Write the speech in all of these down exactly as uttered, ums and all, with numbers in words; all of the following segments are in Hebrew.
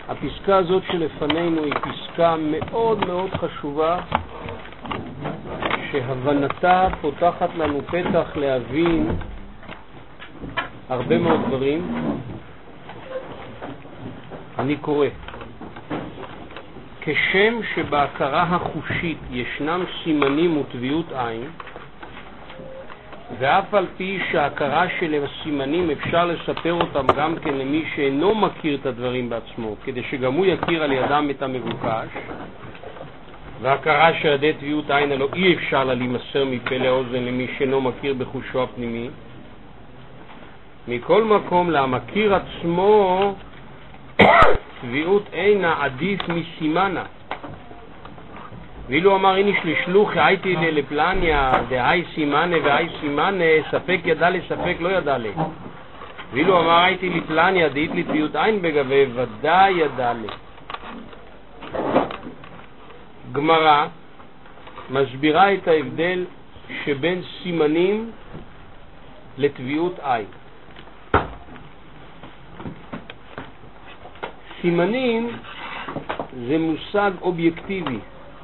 הפסקה הזאת שלפנינו היא פסקה מאוד מאוד חשובה, שהבנתה פותחת לנו פתח להבין הרבה מאוד דברים. אני קורא: כשם שבהכרה החושית ישנם סימנים וטביעות עין, ואף על פי שההכרה של הסימנים אפשר לספר אותם גם כן למי שאינו מכיר את הדברים בעצמו, כדי שגם הוא יכיר על ידם את המבוקש, וההכרה של ידי טביעות עין הלא אי אפשר לה להימסר מפה לאוזן למי שאינו מכיר בחושו הפנימי. מכל מקום, למכיר עצמו טביעות עינה עדיף מסימנה. ואילו אמר איניש לשלוחי הייתי לפלניה דהי סימנה והי סימנה ספק ידע לי ספק לא ידע לי. ואילו אמר הייתי לפלניה דהית לי טביעות עין בגבי ודאי ידע לי. גמרא מסבירה את ההבדל שבין סימנים לטביעות עין. סימנים זה מושג אובייקטיבי,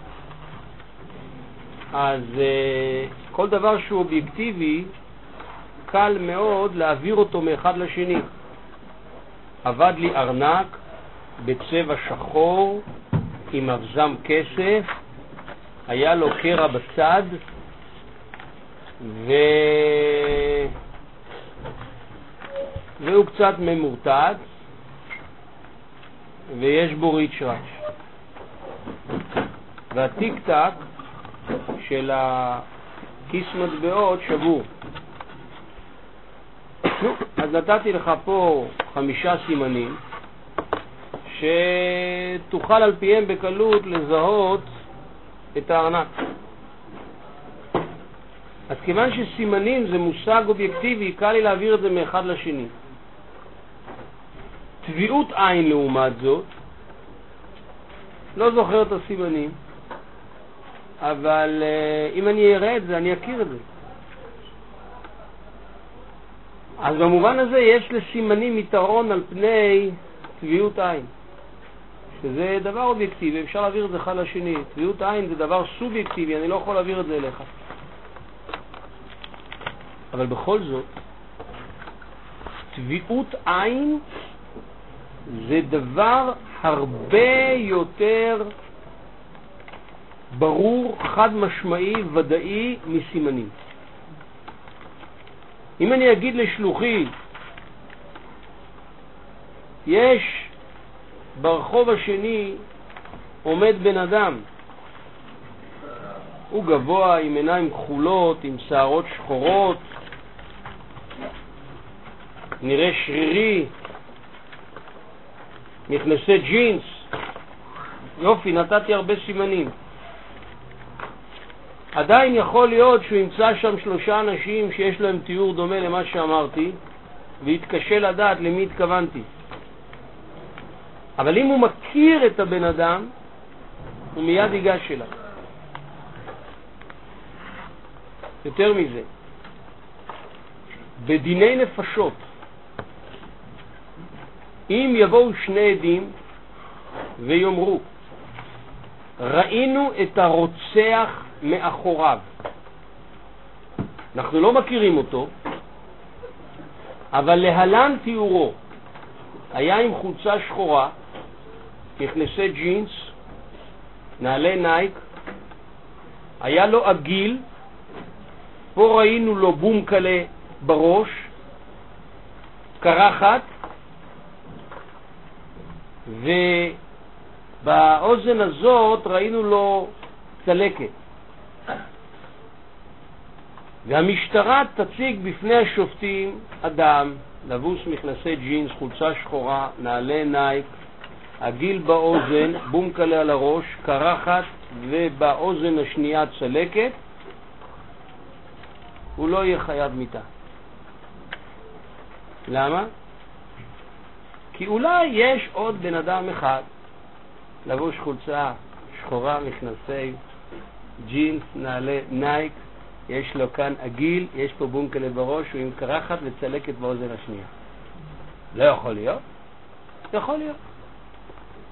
אז uh, כל דבר שהוא אובייקטיבי קל מאוד להעביר אותו מאחד לשני. עבד לי ארנק בצבע שחור עם אבזם כסף, היה לו קרע בצד ו... והוא קצת ממורטט ויש בו ריצ'רץ', והטיק טק של הכיס מטבעות שבור. אז נתתי לך פה חמישה סימנים שתוכל על פיהם בקלות לזהות את הארנק. אז כיוון שסימנים זה מושג אובייקטיבי, קל לי להעביר את זה מאחד לשני. טביעות עין לעומת זאת, לא זוכר את הסימנים, אבל uh, אם אני אראה את זה, אני אכיר את זה. אז במובן הזה יש לסימנים יתרון על פני טביעות עין, שזה דבר אובייקטיבי, אפשר להעביר את זה אחד לשני. טביעות עין זה דבר סובייקטיבי, אני לא יכול להעביר את זה אליך. אבל בכל זאת, טביעות עין זה דבר הרבה יותר ברור, חד משמעי, ודאי מסימנים. אם אני אגיד לשלוחי, יש ברחוב השני עומד בן אדם, הוא גבוה עם עיניים כחולות, עם שערות שחורות, נראה שרירי, נכנסי ג'ינס, יופי, נתתי הרבה סימנים. עדיין יכול להיות שהוא ימצא שם שלושה אנשים שיש להם תיאור דומה למה שאמרתי, ויתקשה לדעת למי התכוונתי. אבל אם הוא מכיר את הבן אדם, הוא מיד ייגש אליו. יותר מזה, בדיני נפשות, אם יבואו שני עדים ויאמרו, ראינו את הרוצח מאחוריו, אנחנו לא מכירים אותו, אבל להלן תיאורו, היה עם חולצה שחורה, מכנסי ג'ינס, נעלי נייק, היה לו עגיל, פה ראינו לו בום קלה בראש, קרחת, ובאוזן הזאת ראינו לו צלקת. והמשטרה תציג בפני השופטים אדם לבוש מכנסי ג'ינס, חולצה שחורה, נעלי נייק, עגיל באוזן, בום קלה על הראש, קרחת, ובאוזן השנייה צלקת. הוא לא יהיה חייב מיתה. למה? כי אולי יש עוד בן אדם אחד לבוש חולצה שחורה, מכנסי ג'ינס, נעלי נייק, יש לו כאן עגיל, יש פה בום קלה בראש, הוא עם קרחת וצלקת באוזן השנייה. לא יכול להיות? יכול להיות.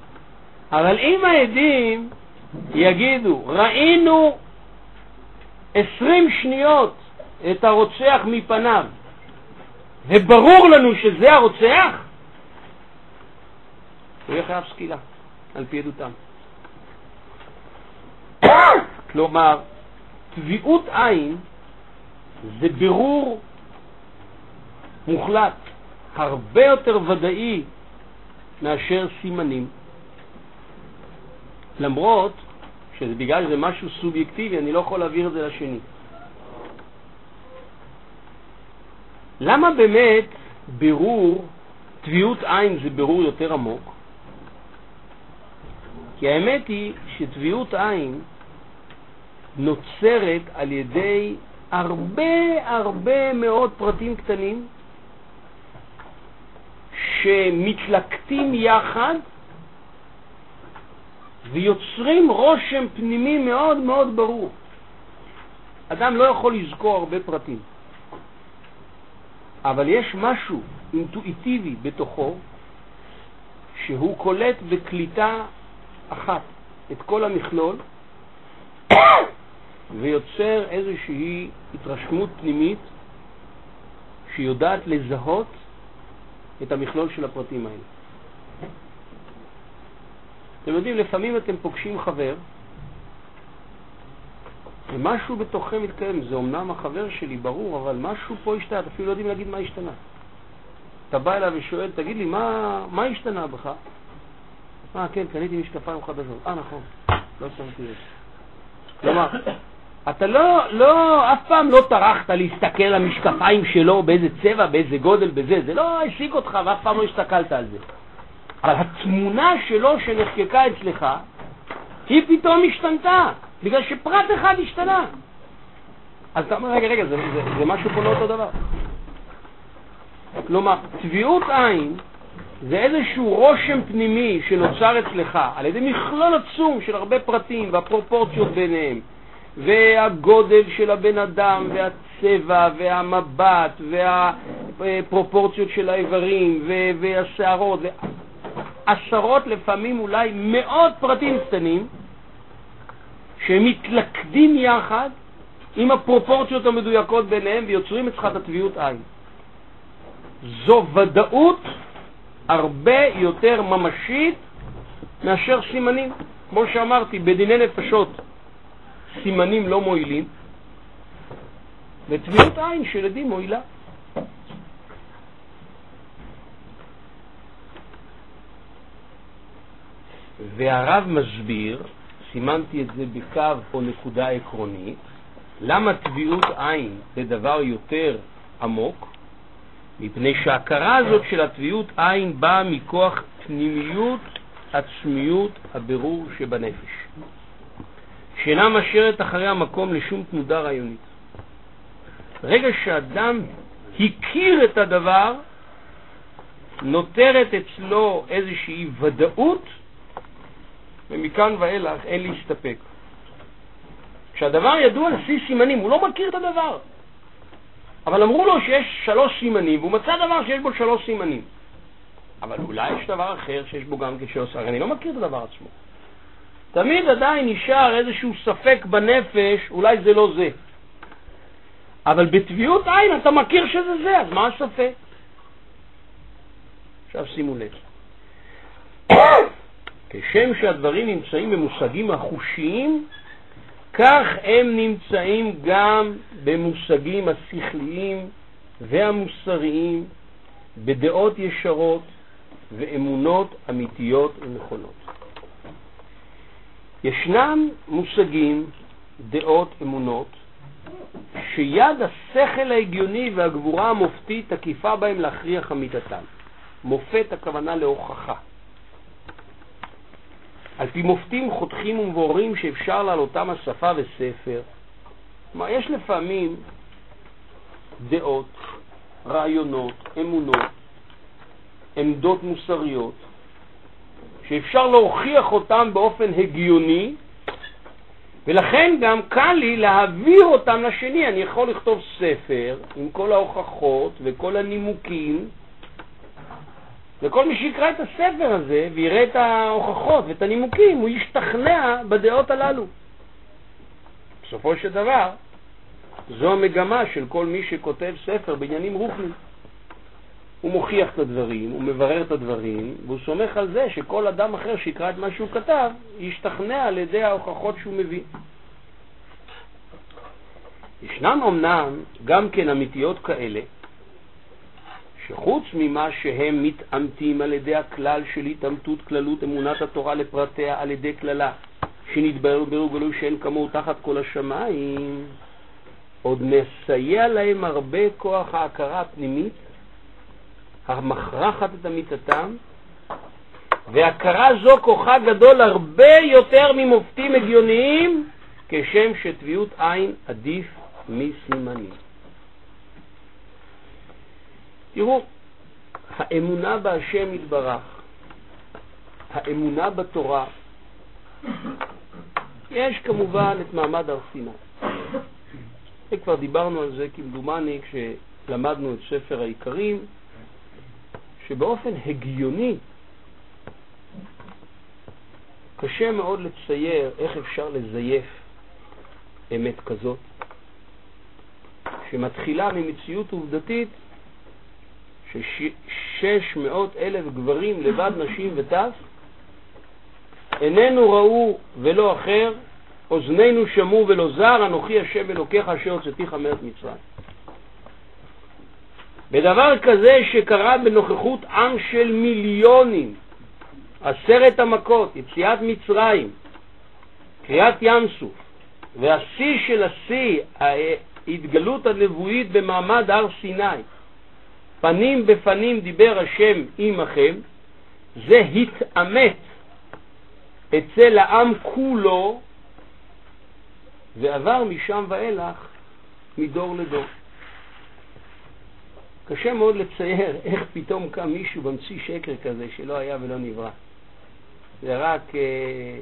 אבל אם העדים יגידו, ראינו עשרים שניות את הרוצח מפניו, וברור לנו שזה הרוצח, הוא יהיה חייב סקילה, על פי עדותם. כלומר, טביעות עין זה בירור מוחלט, הרבה יותר ודאי מאשר סימנים. למרות שזה בגלל שזה משהו סובייקטיבי, אני לא יכול להעביר את זה לשני. למה באמת בירור, טביעות עין זה בירור יותר עמוק? כי האמת היא שטביעות עין נוצרת על ידי הרבה הרבה מאוד פרטים קטנים שמתלקטים יחד ויוצרים רושם פנימי מאוד מאוד ברור. אדם לא יכול לזכור הרבה פרטים, אבל יש משהו אינטואיטיבי בתוכו שהוא קולט בקליטה אחת את כל המכלול ויוצר איזושהי התרשמות פנימית שיודעת לזהות את המכלול של הפרטים האלה. אתם יודעים, לפעמים אתם פוגשים חבר ומשהו בתוכם מתקיים, זה אומנם החבר שלי, ברור, אבל משהו פה השתנה, אפילו לא יודעים להגיד מה השתנה. אתה בא אליו ושואל, תגיד לי, מה, מה השתנה בך? אה, כן, קניתי משקפיים חדשות. אה, נכון, לא שמתי לב. כלומר, אתה לא, לא, אף פעם לא טרחת להסתכל על המשקפיים שלו, באיזה צבע, באיזה גודל, בזה, זה לא השיג אותך ואף פעם לא הסתכלת על זה. אבל התמונה שלו שנחקקה אצלך, היא פתאום השתנתה, בגלל שפרט אחד השתנה. אז אתה אומר, רגע, רגע, זה, זה, זה משהו פה לא אותו דבר. כלומר, טביעות עין זה איזשהו רושם פנימי שנוצר אצלך על ידי מכלול עצום של הרבה פרטים והפרופורציות ביניהם, והגודל של הבן אדם והצבע והמבט והפרופורציות של האיברים והשערות, עשרות, לפעמים אולי מאות פרטים קטנים שמתלכדים יחד עם הפרופורציות המדויקות ביניהם ויוצרים אצלך את הטביעות עין. זו ודאות הרבה יותר ממשית מאשר סימנים. כמו שאמרתי, בדיני נפשות סימנים לא מועילים, וטביעות עין של עדים מועילה. והרב מסביר, סימנתי את זה בקו או נקודה עקרונית, למה טביעות עין זה דבר יותר עמוק? מפני שההכרה הזאת של הטביעות עין באה מכוח פנימיות עצמיות הבירור שבנפש, שאינה משארת אחרי המקום לשום תנודה רעיונית. רגע שאדם הכיר את הדבר, נותרת אצלו איזושהי ודאות, ומכאן ואילך אין להסתפק. כשהדבר ידוע לפי סימנים, הוא לא מכיר את הדבר, אבל אמרו לו שיש שלוש סימנים, והוא מצא דבר שיש בו שלוש סימנים. אבל אולי יש דבר אחר שיש בו גם כשלוש, הרי אני לא מכיר את הדבר עצמו. תמיד עדיין נשאר איזשהו ספק בנפש, אולי זה לא זה. אבל בטביעות עין אתה מכיר שזה זה, אז מה הספק? עכשיו שימו לב. כשם שהדברים נמצאים במושגים החושיים, כך הם נמצאים גם במושגים השכליים והמוסריים, בדעות ישרות ואמונות אמיתיות ונכונות. ישנם מושגים, דעות, אמונות, שיד השכל ההגיוני והגבורה המופתית תקיפה בהם להכריח אמיתתם. מופת הכוונה להוכחה. על פי מופתים חותכים ומבורים שאפשר לעלותם השפה וספר. כלומר, יש לפעמים דעות, רעיונות, אמונות, עמדות מוסריות, שאפשר להוכיח אותם באופן הגיוני, ולכן גם קל לי להעביר אותם לשני. אני יכול לכתוב ספר עם כל ההוכחות וכל הנימוקים, וכל מי שיקרא את הספר הזה ויראה את ההוכחות ואת הנימוקים, הוא ישתכנע בדעות הללו. בסופו של דבר, זו המגמה של כל מי שכותב ספר בעניינים רוחניים. הוא מוכיח את הדברים, הוא מברר את הדברים, והוא סומך על זה שכל אדם אחר שיקרא את מה שהוא כתב, ישתכנע על ידי ההוכחות שהוא מביא. ישנם אמנם גם כן אמיתיות כאלה, שחוץ ממה שהם מתאמתים על ידי הכלל של התאמתות כללות אמונת התורה לפרטיה על ידי כללה, שנתברר ברוגלו שאין כמוהו תחת כל השמיים, עוד מסייע להם הרבה כוח ההכרה הפנימית, המכרחת את אמיתתם, והכרה זו כוחה גדול הרבה יותר ממופתים הגיוניים, כשם שטבעות עין עדיף מסימנים. תראו, האמונה בהשם יתברך, האמונה בתורה, יש כמובן את מעמד הר סיני. וכבר דיברנו על זה כמדומני כשלמדנו את ספר העיקרים, שבאופן הגיוני קשה מאוד לצייר איך אפשר לזייף אמת כזאת, שמתחילה ממציאות עובדתית ששש מאות אלף גברים לבד נשים וטף, איננו ראו ולא אחר, אוזנינו שמעו ולא זר, אנוכי השם אלוקיך אשר הוצאתיך מארץ מצרים. בדבר כזה שקרה בנוכחות עם של מיליונים, עשרת המכות, יציאת מצרים, קריאת ים סוף, והשיא של השיא, ההתגלות הנבואית במעמד הר סיני, פנים בפנים דיבר השם עמכם, זה התאמת אצל העם כולו, ועבר משם ואילך מדור לדור. קשה מאוד לצייר איך פתאום קם מישהו במציא שקר כזה שלא היה ולא נברא. זה רק אה,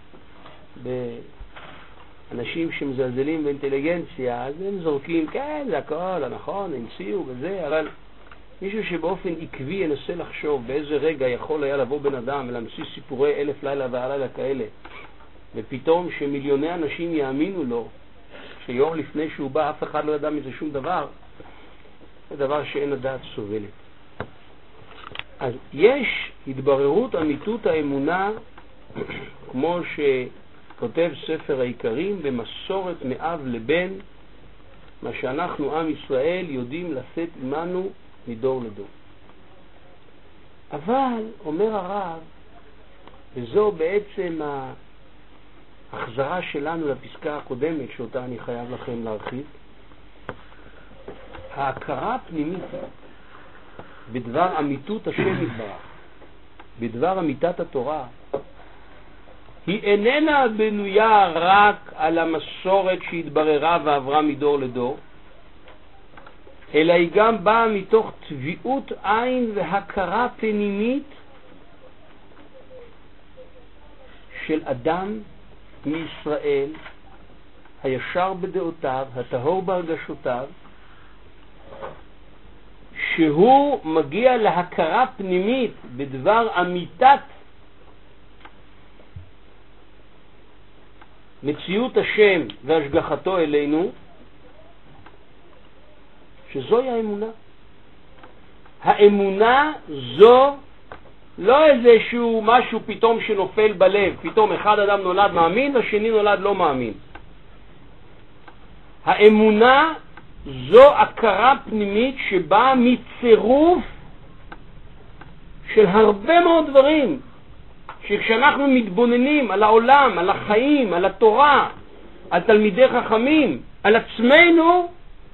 באנשים שמזלזלים באינטליגנציה, אז הם זורקים, כן, זה הכל, הנכון, המציאו וזה, אבל מישהו שבאופן עקבי ינסה לחשוב באיזה רגע יכול היה לבוא בן אדם ולהמציא סיפורי אלף לילה והלילה כאלה, ופתאום שמיליוני אנשים יאמינו לו, שיום לפני שהוא בא אף אחד לא ידע מזה שום דבר, זה דבר שאין הדעת סובלת. אז יש התבררות אמיתות האמונה, כמו שכותב ספר העיקרים, במסורת מאב לבן, מה שאנחנו עם ישראל יודעים לשאת עמנו מדור לדור. אבל, אומר הרב, וזו בעצם ההחזרה שלנו לפסקה הקודמת, שאותה אני חייב לכם להרחיב, ההכרה הפנימית בדבר אמיתות השם יתברך, בדבר אמיתת התורה, היא איננה בנויה רק על המסורת שהתבררה ועברה מדור לדור, אלא היא גם באה מתוך טביעות עין והכרה פנימית של אדם מישראל, הישר בדעותיו, הטהור בהרגשותיו, שהוא מגיע להכרה פנימית בדבר אמיתת מציאות השם והשגחתו אלינו, שזוהי האמונה. האמונה זו לא איזשהו משהו פתאום שנופל בלב, פתאום אחד אדם נולד מאמין והשני נולד לא מאמין. האמונה זו הכרה פנימית שבאה מצירוף של הרבה מאוד דברים, שכשאנחנו מתבוננים על העולם, על החיים, על התורה, על תלמידי חכמים, על עצמנו,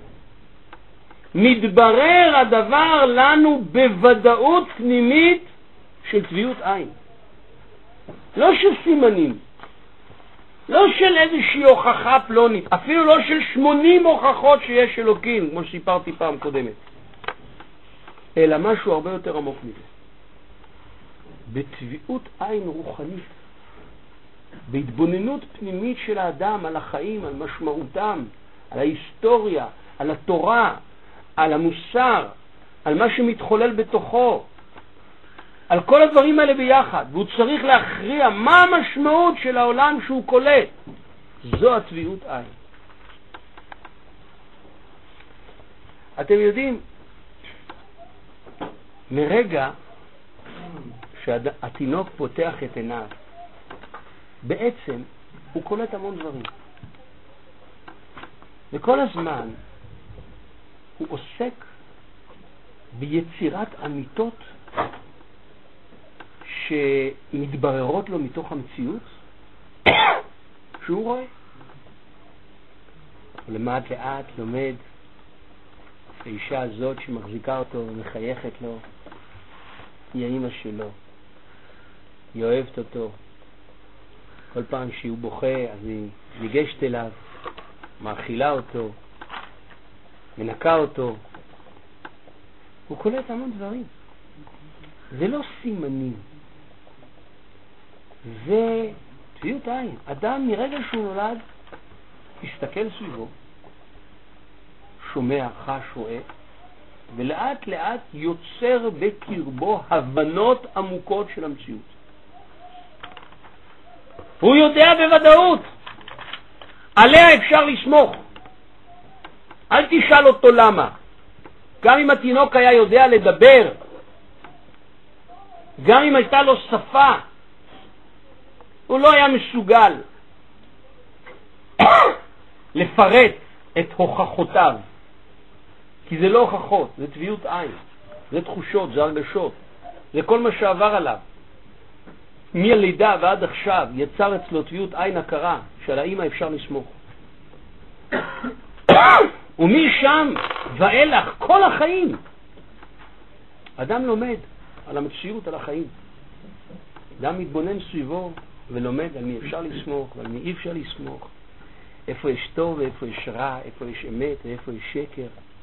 מתברר הדבר לנו בוודאות פנימית של טביעות עין. לא של סימנים, לא של איזושהי הוכחה פלונית, אפילו לא של שמונים הוכחות שיש אלוקים, כמו שסיפרתי פעם קודמת, אלא משהו הרבה יותר עמוק מזה. בטביעות עין רוחנית, בהתבוננות פנימית של האדם על החיים, על משמעותם, על ההיסטוריה, על התורה, על המוסר, על מה שמתחולל בתוכו, על כל הדברים האלה ביחד, והוא צריך להכריע מה המשמעות של העולם שהוא קולט. זו הצביעות עין. אתם יודעים, מרגע שהתינוק פותח את עיניו, בעצם הוא קולט המון דברים. וכל הזמן הוא עוסק ביצירת אמיתות שמתבררות לו מתוך המציאות שהוא רואה. הוא למד לאט, לומד, האישה הזאת שמחזיקה אותו ומחייכת לו, היא האמא שלו, היא אוהבת אותו. כל פעם שהוא בוכה אז היא ניגשת אליו, מאכילה אותו, מנקה אותו. הוא קולט המון דברים. זה לא סימנים, זה צביעות עין. אדם מרגע שהוא נולד מסתכל סביבו, שומע, חש, רואה, ולאט לאט יוצר בקרבו הבנות עמוקות של המציאות. הוא יודע בוודאות, עליה אפשר לסמוך. אל תשאל אותו למה. גם אם התינוק היה יודע לדבר, גם אם הייתה לו שפה, הוא לא היה מסוגל לפרט את הוכחותיו. כי זה לא הוכחות, זה צביעות עין, זה תחושות, זה הרגשות, זה כל מה שעבר עליו. מהלידה ועד עכשיו יצר אצלו צביעות עין הכרה שעל האמא אפשר לסמוך. ומשם ואילך כל החיים אדם לומד על המציאות, על החיים. אדם מתבונן סביבו ולומד על מי אפשר לסמוך ועל מי אי אפשר לסמוך, איפה יש טוב ואיפה יש רע, איפה יש אמת ואיפה יש שקר.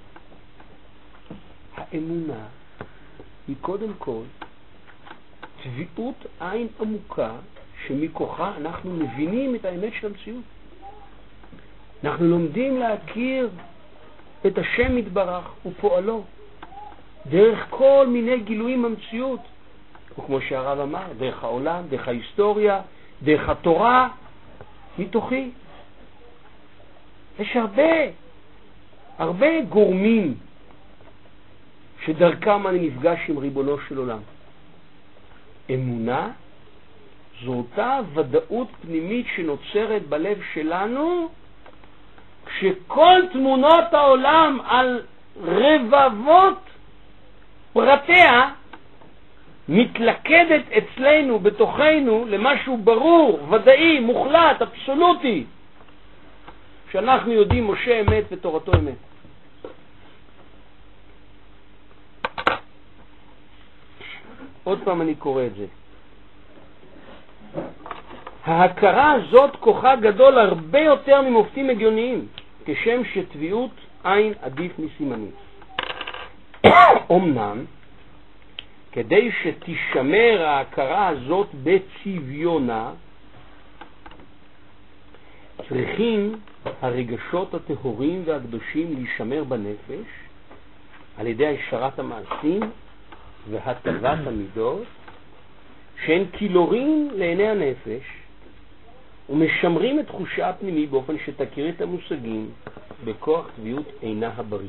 האמונה היא קודם כל צביעות עין עמוקה שמכוחה אנחנו מבינים את האמת של המציאות. אנחנו לומדים להכיר את השם יתברך ופועלו דרך כל מיני גילויים במציאות, וכמו שהרב אמר, דרך העולם, דרך ההיסטוריה, דרך התורה, מתוכי. יש הרבה, הרבה גורמים שדרכם אני נפגש עם ריבונו של עולם. אמונה זו אותה ודאות פנימית שנוצרת בלב שלנו, כשכל תמונות העולם על רבבות פרטיה מתלכדת אצלנו, בתוכנו, למשהו ברור, ודאי, מוחלט, אבסולוטי, שאנחנו יודעים משה אמת ותורתו אמת. עוד פעם אני קורא את זה. ההכרה הזאת כוחה גדול הרבה יותר ממופתים הגיוניים, כשם שטביעות עין עדיף מסימנים. אמנם, כדי שתשמר ההכרה הזאת בצביונה, צריכים הרגשות הטהורים והקדושים להישמר בנפש על ידי השארת המעשים והטבת המידות, שהן קילורים לעיני הנפש ומשמרים את תחושה הפנימי באופן שתכיר את המושגים בכוח טבעיות עינה הבריא.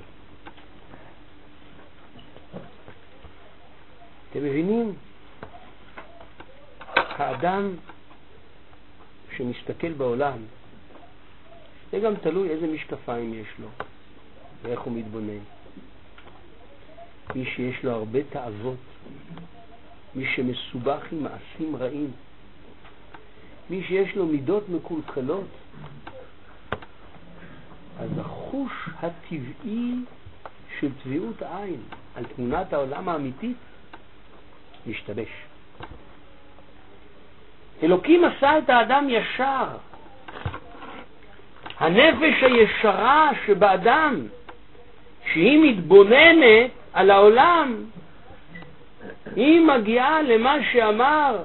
אתם מבינים? האדם שמסתכל בעולם, זה גם תלוי איזה משקפיים יש לו ואיך הוא מתבונן. מי שיש לו הרבה תאוות, מי שמסובך עם מעשים רעים, מי שיש לו מידות מקולקלות, אז החוש הטבעי של טביעות העין על תמונת העולם האמיתית משתבש. אלוקים עשה את האדם ישר. הנפש הישרה שבאדם, שהיא מתבוננת על העולם, היא מגיעה למה שאמר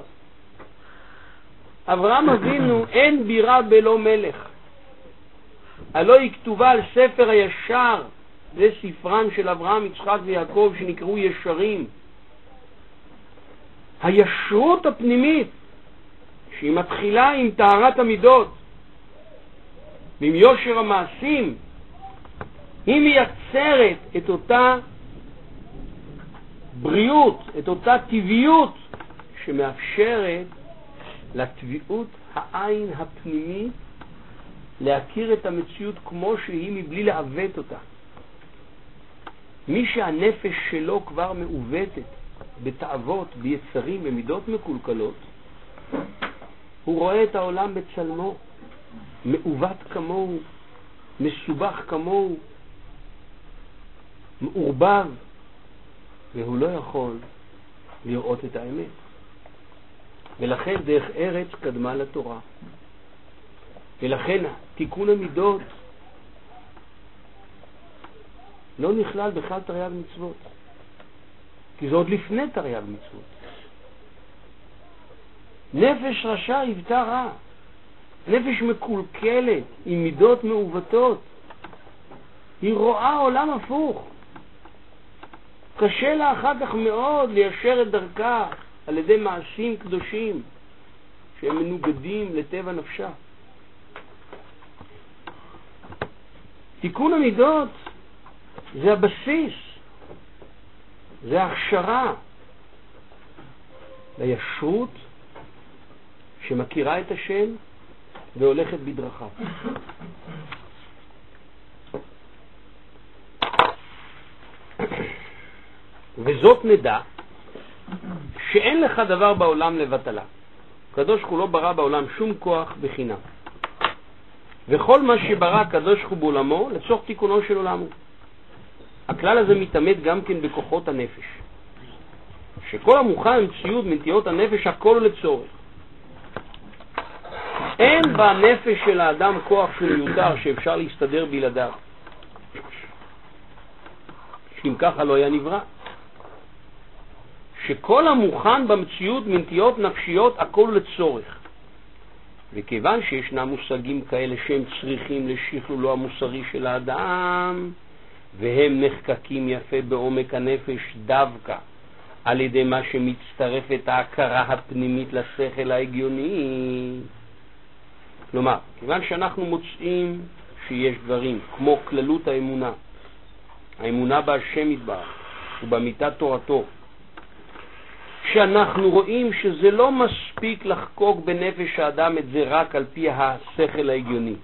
אברהם אבינו, אין בירה בלא מלך. הלא היא כתובה על ספר הישר, זה ספרן של אברהם, יצחק ויעקב שנקראו ישרים. הישרות הפנימית, שהיא מתחילה עם טהרת המידות ועם יושר המעשים, היא מייצרת את אותה בריאות, את אותה טבעיות שמאפשרת לטביעות העין הפנימית להכיר את המציאות כמו שהיא מבלי לעוות אותה. מי שהנפש שלו כבר מעוותת בתאוות, ביצרים, במידות מקולקלות, הוא רואה את העולם בצלמו, מעוות כמוהו, מסובך כמוהו, מעורבב, והוא לא יכול לראות את האמת. ולכן דרך ארץ קדמה לתורה. ולכן תיקון המידות לא נכלל בכלל תרי"ג מצוות, כי זה עוד לפני תרי"ג מצוות. נפש רשע היוותה רע, נפש מקולקלת עם מידות מעוותות, היא רואה עולם הפוך. קשה לה אחר כך מאוד ליישר את דרכה על ידי מעשים קדושים שהם מנוגדים לטבע נפשה. תיקון המידות זה הבסיס, זה ההכשרה לישרות שמכירה את השם והולכת בדרכיו. וזאת נדע שאין לך דבר בעולם לבטלה. הקדוש ברוך הוא לא ברא בעולם שום כוח בחינם, וכל מה שברא הקדוש ברוך הוא בעולמו לצורך תיקונו של עולמו. הכלל הזה מתעמת גם כן בכוחות הנפש, שכל המוכן ציוד מנטיות הנפש הכל לצורך. אין בנפש של האדם כוח שהוא מיותר שאפשר להסתדר בלעדיו, שאם ככה לא היה נברא. שכל המוכן במציאות מנטיות נפשיות הכל לצורך. וכיוון שישנם מושגים כאלה שהם צריכים לשכלולו המוסרי של האדם, והם נחקקים יפה בעומק הנפש דווקא על ידי מה שמצטרפת ההכרה הפנימית לשכל ההגיוני. כלומר, כיוון שאנחנו מוצאים שיש דברים כמו כללות האמונה, האמונה בהשם יתברך ובאמיתת תורתו, שאנחנו רואים שזה לא מספיק לחקוק בנפש האדם את זה רק על פי השכל ההגיוני,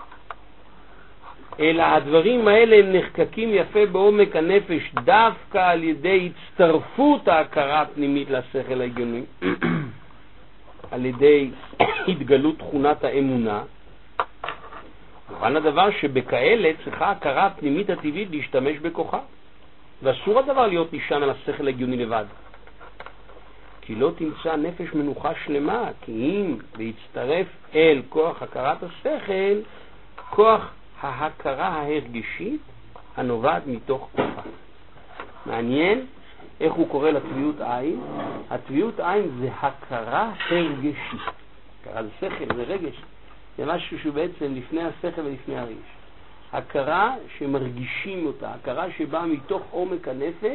אלא הדברים האלה הם נחקקים יפה בעומק הנפש דווקא על ידי הצטרפות ההכרה הפנימית לשכל ההגיוני, על ידי התגלות תכונת האמונה. מובן הדבר שבכאלה צריכה ההכרה הפנימית הטבעית להשתמש בכוחה, ואסור הדבר להיות נשען על השכל ההגיוני לבד, כי לא תמצא נפש מנוחה שלמה, כי אם להצטרף אל כוח הכרת השכל, כוח ההכרה ההרגשית הנובעת מתוך כוחה. מעניין איך הוא קורא לטביעות עין. הטביעות עין זה הכרה הרגשית. הכרה זה שכל, זה רגש. זה משהו שהוא בעצם לפני השכל ולפני הרגש. הכרה שמרגישים אותה, הכרה שבאה מתוך עומק הנפש,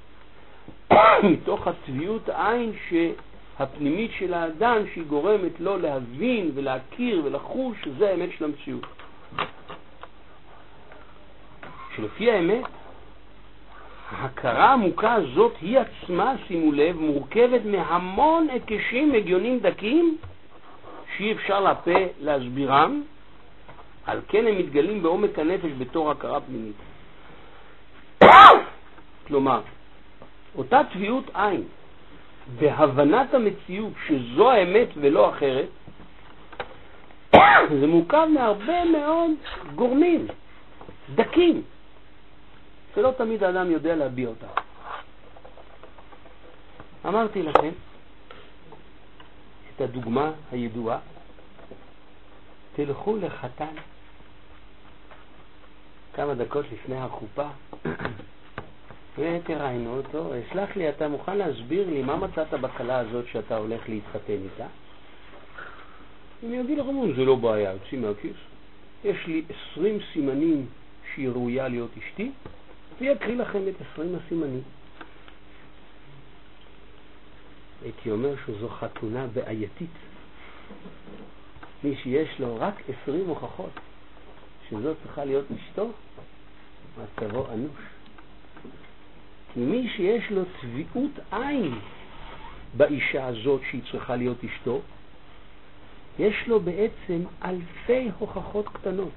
מתוך הטביעות עין הפנימית של האדם, שהיא גורמת לו להבין ולהכיר ולחוש שזה האמת של המציאות. שלפי האמת, ההכרה העמוקה הזאת היא עצמה, שימו לב, מורכבת מהמון הקשים הגיונים דקים שאי אפשר לפה להסבירם, על כן הם מתגלים בעומק הנפש בתור הכרה פנימית. כלומר, אותה טביעות עין בהבנת המציאות שזו האמת ולא אחרת, זה מורכב מהרבה מאוד גורמים דקים שלא תמיד האדם יודע להביע אותה. אמרתי לכם את הדוגמה הידועה, תלכו לחתן כמה דקות לפני החופה ותראיינו אותו, אסלח לי, אתה מוכן להסביר לי מה מצאת בכלה הזאת שאתה הולך להתחתן איתה? אני אגיד לכם, זה לא בעיה, יוציא מהכיס, יש לי עשרים סימנים שהיא ראויה להיות אשתי, ויקריא לכם את עשרים הסימנים. הייתי אומר שזו חתונה בעייתית. מי שיש לו רק עשרים הוכחות שזו צריכה להיות אשתו, מצבו אנוש. כי מי שיש לו טביעות עין באישה הזאת שהיא צריכה להיות אשתו, יש לו בעצם אלפי הוכחות קטנות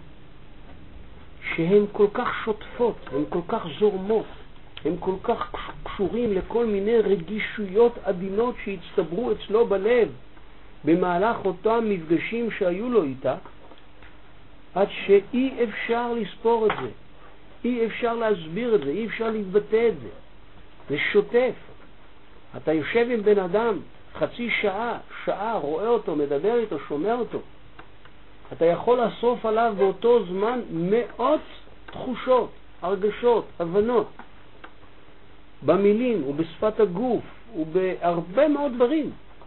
שהן כל כך שוטפות, הן כל כך זורמות, הן כל כך קשורים לכל מיני רגישויות עדינות שהצטברו אצלו בלב במהלך אותם מפגשים שהיו לו איתה, עד שאי אפשר לספור את זה, אי אפשר להסביר את זה, אי אפשר להתבטא את זה. זה שוטף. אתה יושב עם בן אדם חצי שעה, שעה, רואה אותו, מדבר איתו, שומע אותו. אתה יכול לאסוף עליו באותו זמן מאות תחושות, הרגשות, הבנות, במילים ובשפת הגוף ובהרבה מאוד דברים.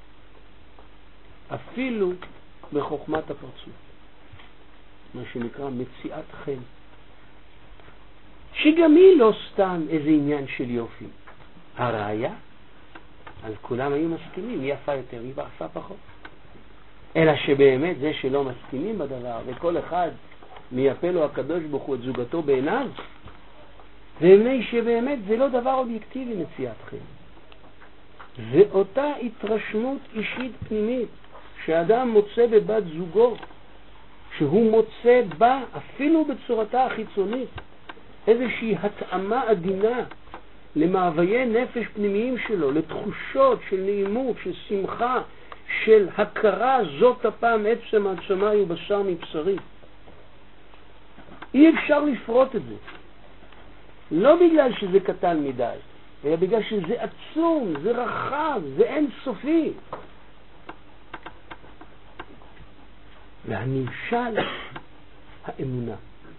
אפילו בחוכמת הפרצוף, מה שנקרא מציאת חן, שגם היא לא סתם איזה עניין של יופי. הראיה, אז כולם היו מסכימים, היא יפה יותר, היא יפה פחות. אלא שבאמת זה שלא מסכימים בדבר, וכל אחד מייפה לו הקדוש ברוך הוא את זוגתו בעיניו, ומי שבאמת זה לא דבר אובייקטיבי מציאת חן. זה אותה התרשמות אישית פנימית שאדם מוצא בבת זוגו, שהוא מוצא בה אפילו בצורתה החיצונית איזושהי התאמה עדינה למאוויי נפש פנימיים שלו, לתחושות של נעימות, של שמחה, של הכרה, זאת הפעם עצם העצמה היא בשר מבשרי. אי אפשר לפרוט את זה, לא בגלל שזה קטן מדי, אלא בגלל שזה עצום, זה רחב, זה אין סופי. והנמשל האמונה.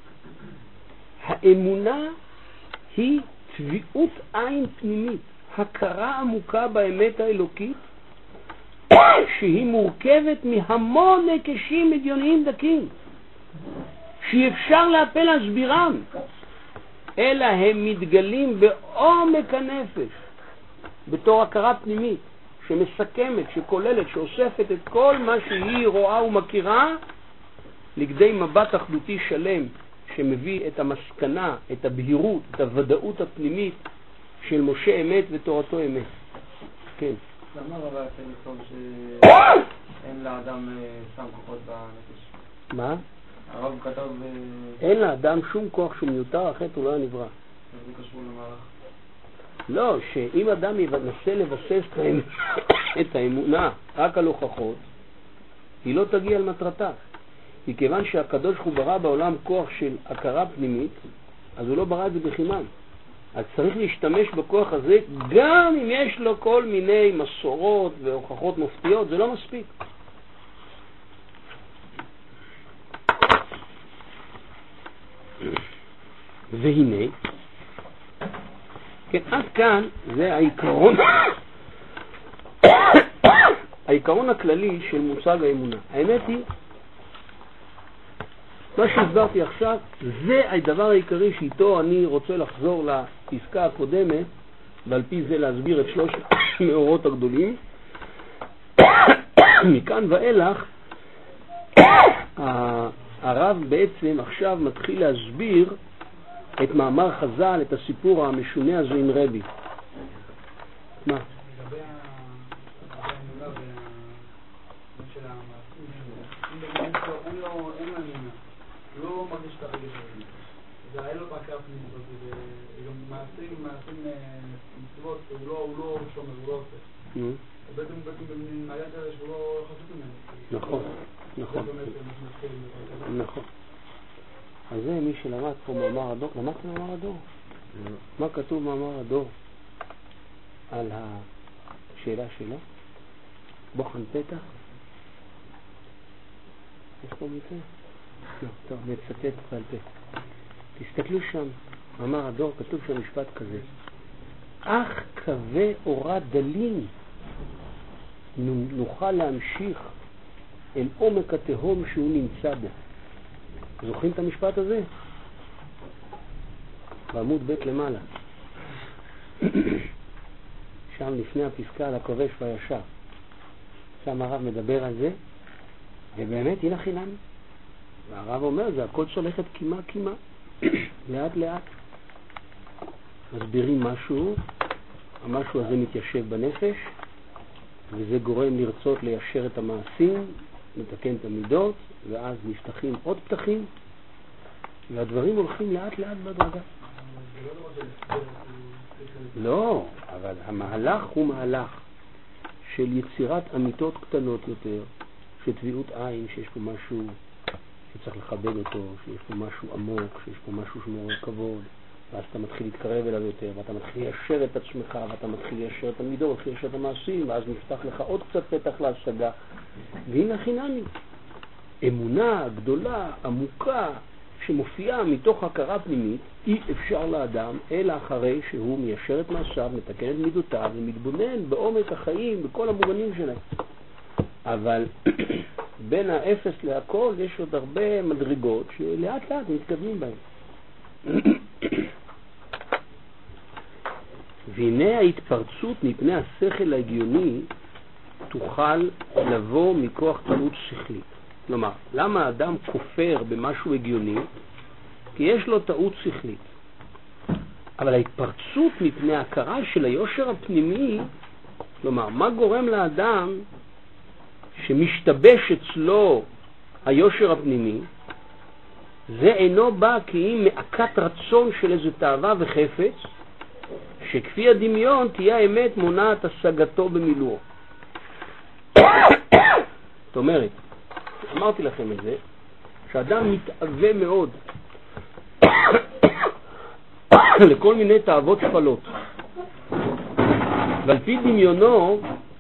האמונה היא טביעות עין פנימית, הכרה עמוקה באמת האלוקית, שהיא מורכבת מהמון היקשים מדיוניים דקים, שאי אפשר להפל להסבירם, אלא הם מתגלים בעומק הנפש, בתור הכרה פנימית, שמסכמת, שכוללת, שאוספת את כל מה שהיא רואה ומכירה, לכדי מבט אחדותי שלם, שמביא את המסקנה, את הבהירות, את הוודאות הפנימית של משה אמת ותורתו אמת. כן. למה רבה אתם לכתוב שאין לאדם סתם כוחות בנפש? מה? הרב כתב... אין לאדם שום כוח שהוא מיותר, אחרת הוא לא היה נברא. זה קשור למהלך? לא, שאם אדם ינסה לבסס את האמונה רק על הוכחות, היא לא תגיע למטרתה. כי כיוון שהקדוש ברוך הוא ברא בעולם כוח של הכרה פנימית, אז הוא לא ברא את זה בחינם. אז צריך להשתמש בכוח הזה, גם אם יש לו כל מיני מסורות והוכחות מופתיות, זה לא מספיק. והנה, כן, עד כאן זה העיקרון העיקרון הכללי של מושג האמונה. האמת היא, מה שהסברתי עכשיו, זה הדבר העיקרי שאיתו אני רוצה לחזור לפסקה הקודמת, ועל פי זה להסביר את שלושת המאורות הגדולים. מכאן ואילך, הרב בעצם עכשיו מתחיל להסביר את מאמר חז"ל, את הסיפור המשונה הזה עם רבי. מה? לגבי האמונה של המעשים שלו, אין לו אמונה, הוא לא מרגיש את הרגש הזה. זה היה לו בהכרה פנימית, זה גם מעשים, מעשים מצוות, הוא לא שומר, הוא לא עושה. בעצם הוא בעצם מעלה כזה שהוא לא חשוב ממנו. נכון, נכון. נכון. אז זה מי שלמד פה מאמר הדור. למדת מאמר הדור? מה כתוב מאמר הדור על השאלה שלו? בוחן פתח? יש פה מזה? לא, טוב, נצטט בעל פה. תסתכלו שם, מאמר הדור, כתוב שם משפט כזה: אך קווי אורה דלים נוכל להמשיך אל עומק התהום שהוא נמצא בו. זוכרים את המשפט הזה? בעמוד ב' למעלה. שם לפני הפסקה על הכובש והישר. שם הרב מדבר על זה, ובאמת הנה חינם. והרב אומר, זה הכל צולחת קימה קימה, לאט לאט. מסבירים משהו, המשהו הזה מתיישב בנפש, וזה גורם לרצות ליישר את המעשים, לתקן את המידות, ואז נפתחים עוד פתחים, והדברים הולכים לאט לאט בדרגה. לא, אבל המהלך הוא מהלך של יצירת אמיתות קטנות יותר, של טביעות עין, שיש פה משהו שצריך לכבד אותו, שיש פה משהו עמוק, שיש פה משהו שמעורר כבוד, ואז אתה מתחיל להתקרב אליו יותר, ואתה מתחיל ליישר את עצמך, ואתה מתחיל ליישר את המידות, מתחיל ליישר את המעשים, ואז נפתח לך עוד קצת פתח להשגה. והנה חינמי, אמונה גדולה, עמוקה, שמופיעה מתוך הכרה פנימית, אי אפשר לאדם, אלא אחרי שהוא מיישר את מעשיו, מתקן את מידותיו, ומתבונן בעומק החיים, בכל המובנים שלהם. אבל בין האפס להכל יש עוד הרבה מדרגות שלאט לאט מתקדמים בהם. והנה ההתפרצות מפני השכל ההגיוני תוכל לבוא מכוח טעות שכלית. כלומר, למה האדם כופר במשהו הגיוני? כי יש לו טעות שכלית. אבל ההתפרצות מפני ההכרה של היושר הפנימי, כלומר, מה גורם לאדם שמשתבש אצלו היושר הפנימי? זה אינו בא כי אם מעקת רצון של איזו תאווה וחפץ, שכפי הדמיון תהיה האמת מונעת השגתו במילואו. זאת אומרת, אמרתי לכם את זה, שאדם מתאווה מאוד לכל מיני תאוות שפלות. ועל פי דמיונו,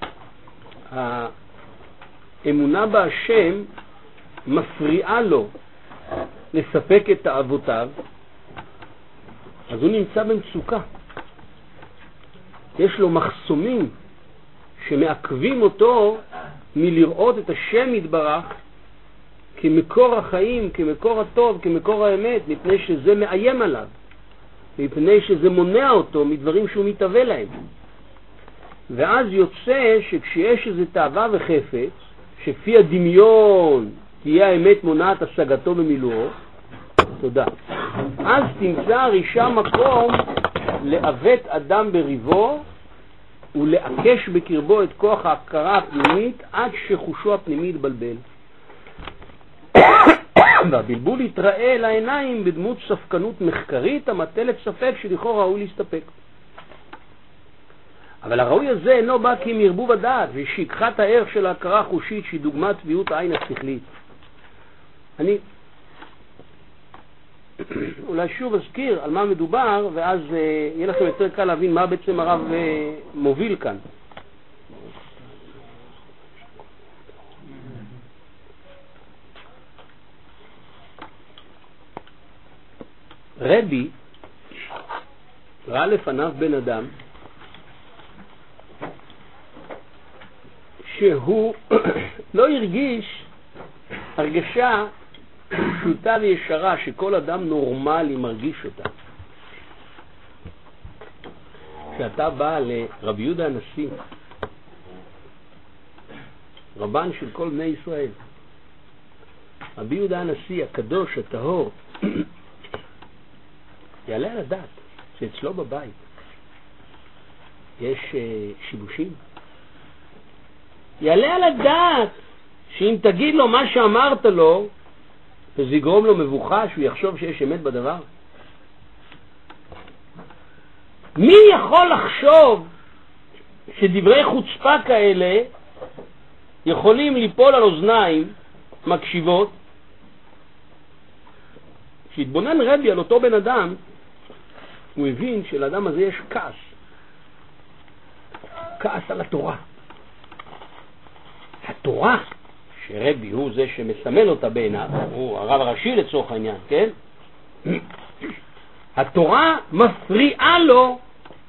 האמונה בהשם מפריעה לו לספק את תאוותיו, אז הוא נמצא במצוקה. יש לו מחסומים שמעכבים אותו מלראות את השם יתברך כמקור החיים, כמקור הטוב, כמקור האמת, מפני שזה מאיים עליו, מפני שזה מונע אותו מדברים שהוא מתאווה להם. ואז יוצא שכשיש איזו תאווה וחפץ, שפי הדמיון תהיה האמת מונעת השגתו במילואו, תודה. אז תמצא הרישה מקום לעוות אדם בריבו ולעקש בקרבו את כוח ההכרה הפנימית עד שחושו הפנימי יתבלבל. והבלבול יתראה לעיניים בדמות ספקנות מחקרית המטלת ספק שלכאורה ראוי להסתפק. אבל הראוי הזה אינו בא כי מרבוב הדעת ושכחת הערך של ההכרה החושית שהיא דוגמת טביעות העין השכלית. אני אולי שוב אזכיר על מה מדובר, ואז uh, יהיה לכם יותר קל להבין מה בעצם הרב uh, מוביל כאן. רבי ראה לפניו בן אדם שהוא לא הרגיש הרגשה פשוטה וישרה שכל אדם נורמלי מרגיש אותה. כשאתה בא לרבי יהודה הנשיא, רבן של כל בני ישראל, רבי יהודה הנשיא הקדוש הטהור, יעלה על הדעת שאצלו בבית יש uh, שיבושים? יעלה על הדעת שאם תגיד לו מה שאמרת לו וזה יגרום לו מבוכה שהוא יחשוב שיש אמת בדבר? מי יכול לחשוב שדברי חוצפה כאלה יכולים ליפול על אוזניים מקשיבות? כשהתבונן רבי על אותו בן אדם, הוא הבין שלאדם הזה יש כעס. כעס על התורה. התורה, שרבי הוא זה שמסמל אותה בעיניו, הוא הרב הראשי לצורך העניין, כן? התורה מפריעה לו,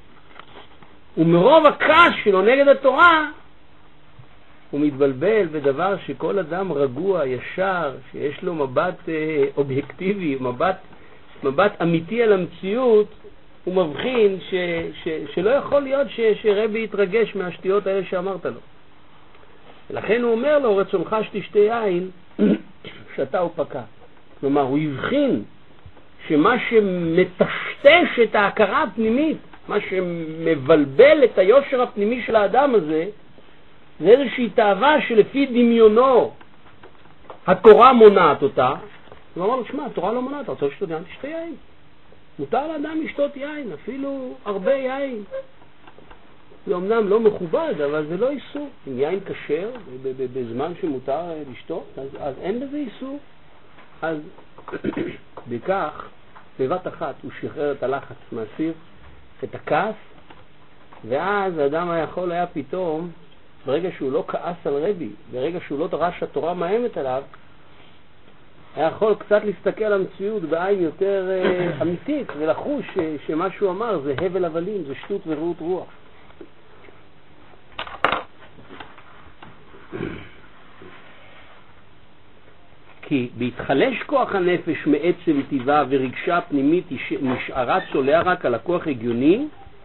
ומרוב הכעס שלו נגד התורה, הוא מתבלבל בדבר שכל אדם רגוע, ישר, שיש לו מבט אה, אובייקטיבי, מבט, מבט אמיתי על המציאות, הוא מבחין ש, ש, שלא יכול להיות ש, שרבי יתרגש מהשטויות האלה שאמרת לו. ולכן הוא אומר לו, רצונך שתשתה יין, שתה ופקע. כלומר, הוא הבחין שמה שמטשטש את ההכרה הפנימית, מה שמבלבל את היושר הפנימי של האדם הזה, זה איזושהי תאווה שלפי דמיונו התורה מונעת אותה. הוא אמר לו, שמע, התורה לא מונעת, אתה רוצה לשתות יין? תשתה יין. מותר לאדם לשתות יין, אפילו הרבה יין. זה אמנם לא מכובד, אבל זה לא איסור. אם יין כשר, בזמן שמותר לשתות, אז, אז אין בזה איסור. אז בכך, בבת אחת, הוא שחרר את הלחץ מהסיר, את הכעס, ואז האדם היכול היה פתאום, ברגע שהוא לא כעס על רבי, ברגע שהוא לא דרש שהתורה מאיימת עליו, היה יכול קצת להסתכל על המציאות בעין יותר uh, אמיתית, ולחוש ש, שמה שהוא אמר זה הבל הבלים, זה שטות ורעות רוח. כי בהתחלש כוח הנפש מעצם טבעה ורגשה פנימית נשארה צולע רק על הכוח הגיוני,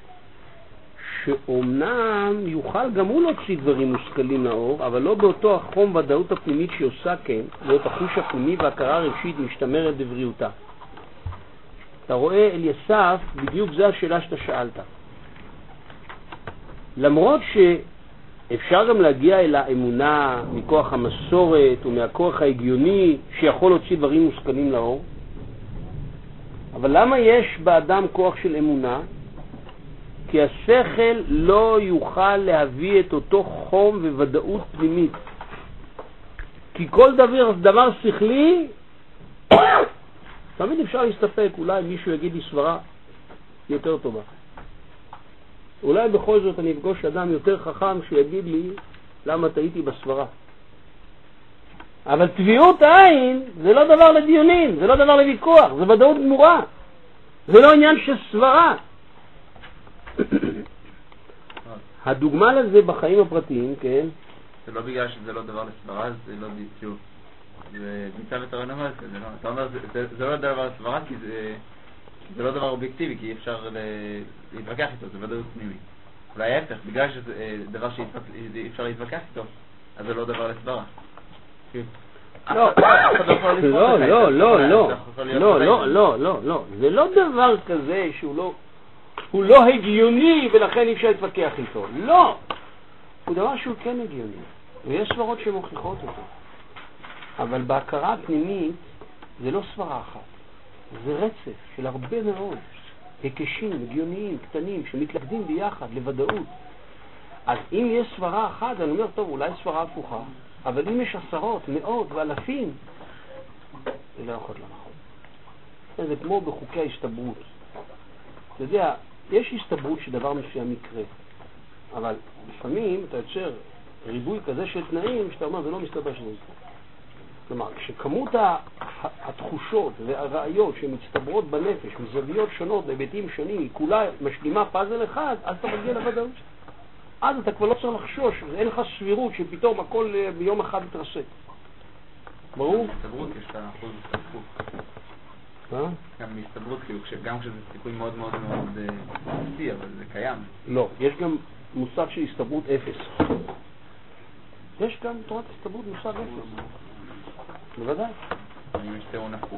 שאומנם יוכל גם הוא להוציא דברים מושכלים לאור, אבל לא באותו החום ודאות הפנימית שעושה כן, באות החוש הפנימי והכרה הרגשית משתמרת בבריאותה. אתה רואה, אליסף, בדיוק זה השאלה שאתה שאלת. למרות שאפשר גם להגיע אל האמונה מכוח המסורת ומהכוח ההגיוני שיכול להוציא דברים מושכלים לאור, אבל למה יש באדם כוח של אמונה? כי השכל לא יוכל להביא את אותו חום וודאות פנימית. כי כל דבר, דבר שכלי, תמיד אפשר להסתפק, אולי מישהו יגיד לי סברה יותר טובה. אולי בכל זאת אני אפגוש אדם יותר חכם שיגיד לי למה טעיתי בסברה. אבל טביעות העין זה לא דבר לדיונים, זה לא דבר לוויכוח, זה ודאות גמורה. זה לא עניין של סברה. הדוגמה לזה בחיים הפרטיים, כן? זה לא בגלל שזה לא דבר לסברה, זה לא בדיוק. זה מצב את הרעיון אומר, אתה אומר, זה לא דבר לסברה כי זה לא דבר אובייקטיבי, כי אי אפשר להתווכח איתו, זה ודאות פנימית. אולי ההפך, בגלל שזה דבר שאי אפשר להתווכח איתו, אז זה לא דבר לסברה. לא, לא, לא, לא, לא, לא, לא, לא, לא, לא, זה לא דבר כזה שהוא לא, הוא לא הגיוני ולכן אי אפשר להתווכח איתו, לא, הוא דבר שהוא כן הגיוני, ויש סברות שמוכיחות אותו, אבל בהכרה הפנימית זה לא סברה אחת, זה רצף של הרבה מאוד היקשים הגיוניים, קטנים, שמתלכדים ביחד לוודאות. אז אם יש סברה אחת, אני אומר, טוב, אולי סברה הפוכה, אבל אם יש עשרות, מאות ואלפים, זה לא יכול נכון. זה כמו בחוקי ההסתברות. אתה יודע, יש הסתברות שדבר מסוים יקרה, אבל לפעמים אתה יוצר ריבוי כזה של תנאים שאתה אומר, זה לא מסתבר שזה יקרה. כלומר, כשכמות התחושות והראיות שמצטברות בנפש מזוויות שונות, בהיבטים שונים, היא כולה משלימה פאזל אחד, אז אתה מגיע לוודאות. אז אתה כבר לא צריך לחשוש, אין לך סבירות שפתאום הכל ביום אחד יתרסק. ברור? מסתברות, יש את האחוז הסתברות. מה? גם מסתברות, גם כשזה סיכוי מאוד מאוד מאוד עשי, אבל זה קיים. לא, יש גם מושג של הסתברות אפס. יש גם תורת הסתברות מושג אפס. בוודאי. אם יש טיעון הפוך.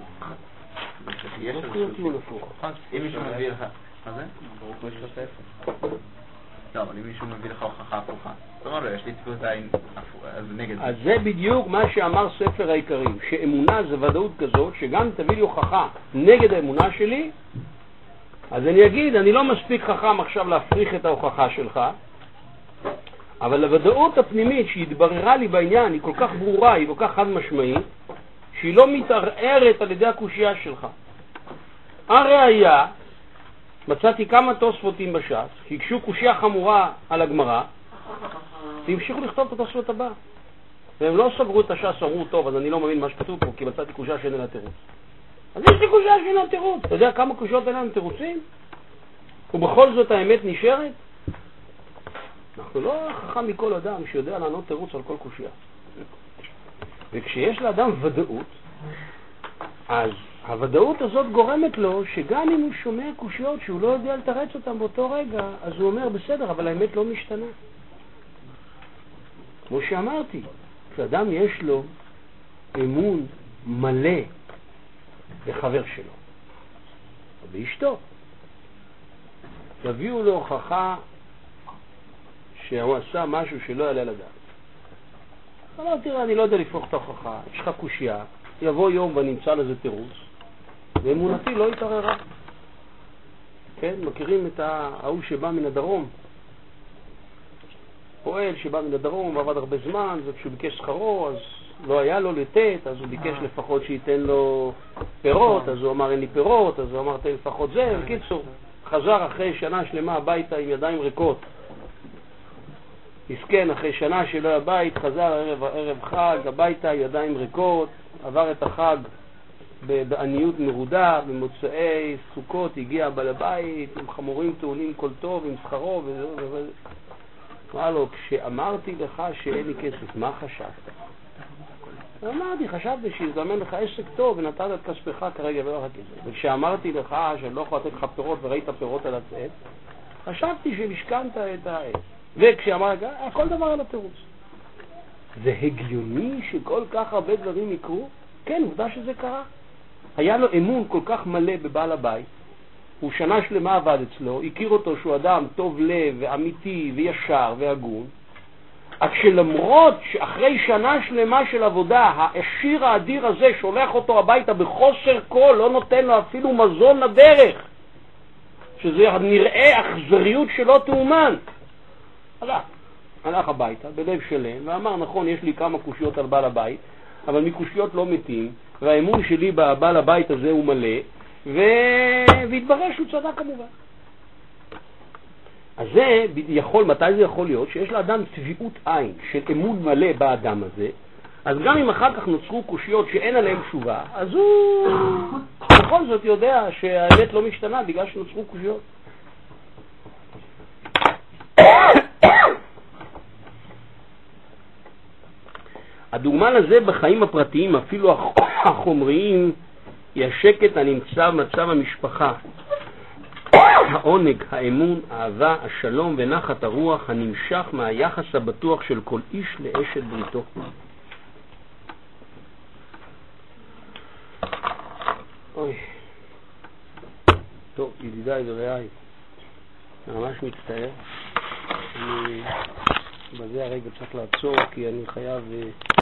יש לא טיעון הפוך. אם מישהו מביא לך... מה זה? ברוך הוא יש לו ספר. לא, אבל אם מישהו מביא לך הוכחה הפוכה, זאת אומרת, יש לי תקוות העין, אז נגד זה. אז זה בדיוק מה שאמר ספר העיקרים, שאמונה זה ודאות כזאת, שגם תביא לי הוכחה נגד האמונה שלי, אז אני אגיד, אני לא מספיק חכם עכשיו להפריך את ההוכחה שלך, אבל הוודאות הפנימית שהתבררה לי בעניין היא כל כך ברורה, היא כל כך חד משמעית, שהיא לא מתערערת על ידי הקושייה שלך. הראיה, מצאתי כמה תוספותים בש"ס, שהקשו קושייה חמורה על הגמרא, והמשיכו לכתוב את התוספות הבא. והם לא סגרו את הש"ס, אמרו, טוב, אז אני לא מבין מה שכתוב פה, כי מצאתי קושייה שאין לה תירוץ. אז יש לי קושייה שאין לה תירוץ. אתה יודע כמה קושיות אין לה תירוצים? ובכל זאת האמת נשארת? אנחנו לא חכם מכל אדם שיודע לענות תירוץ על כל קושייה. וכשיש לאדם ודאות, אז הוודאות הזאת גורמת לו שגם אם הוא שומע קושיות שהוא לא יודע לתרץ אותם באותו רגע, אז הוא אומר בסדר, אבל האמת לא משתנה. כמו שאמרתי, כשאדם יש לו אמון מלא בחבר שלו או באשתו, תביאו לו הוכחה שהוא עשה משהו שלא יעלה לדעת. אמר, תראה, אני לא יודע לפרוח את ההוכחה, יש לך קושיה, יבוא יום ונמצא לזה תירוץ, ואמונתי לא יתערערה. כן, מכירים את ההוא שבא מן הדרום, פועל שבא מן הדרום ועבד הרבה זמן, וכשהוא ביקש שכרו אז לא היה לו לתת, אז הוא ביקש לפחות שייתן לו פירות, אז הוא אמר אין לי פירות, אז הוא אמר תן לפחות זה. בקיצור, חזר אחרי שנה שלמה הביתה עם ידיים ריקות. מסכן, אחרי שנה שלא היה בית, חזר ערב, ערב חג הביתה, ידיים ריקות, עבר את החג בעניות מרודה. במוצאי סוכות הגיע בעל הבית עם חמורים טעונים כל טוב, עם שכרו וזה וזה. אמר לו, כשאמרתי לך שאין לי כסף, מה חשבת? אמרתי, חשבתי שיזמן לך עסק טוב ונתת את כספך כרגע ולא לך כסף. וכשאמרתי לך שאני לא יכול לתת לך פירות וראית פירות על העץ, חשבתי שמשכנת את העץ. וכשאמרתי, כל דבר על התירוץ. זה הגיוני שכל כך הרבה דברים יקרו? כן, עובדה שזה קרה. היה לו אמון כל כך מלא בבעל הבית, הוא שנה שלמה עבד אצלו, הכיר אותו שהוא אדם טוב לב ואמיתי וישר והגון, עד שלמרות שאחרי שנה שלמה של עבודה, העשיר האדיר הזה שולח אותו הביתה בחוסר כל, לא נותן לו אפילו מזון לדרך, שזה נראה אכזריות שלא תאומן. הלך, הלך הביתה בלב שלם ואמר, נכון, יש לי כמה קושיות על בעל הבית, אבל מקושיות לא מתים, והאמון שלי בבעל הבית הזה הוא מלא, ו... והתברר שהוא צדק כמובן. אז זה יכול, מתי זה יכול להיות? שיש לאדם צביעות עין של אמון מלא באדם הזה, אז גם אם אחר כך נוצרו קושיות שאין עליהן תשובה, אז הוא בכל זאת יודע שהאמת לא משתנה בגלל שנוצרו קושיות. הדוגמה לזה בחיים הפרטיים, אפילו החומריים, היא השקט הנמצא במצב המשפחה. העונג, האמון, האהבה, השלום ונחת הרוח הנמשך מהיחס הבטוח של כל איש לאשת בריתו. אוי. טוב, ידידיי ורעיי, ממש מצטער. אני בזה הרגע צריך לעצור כי אני חייב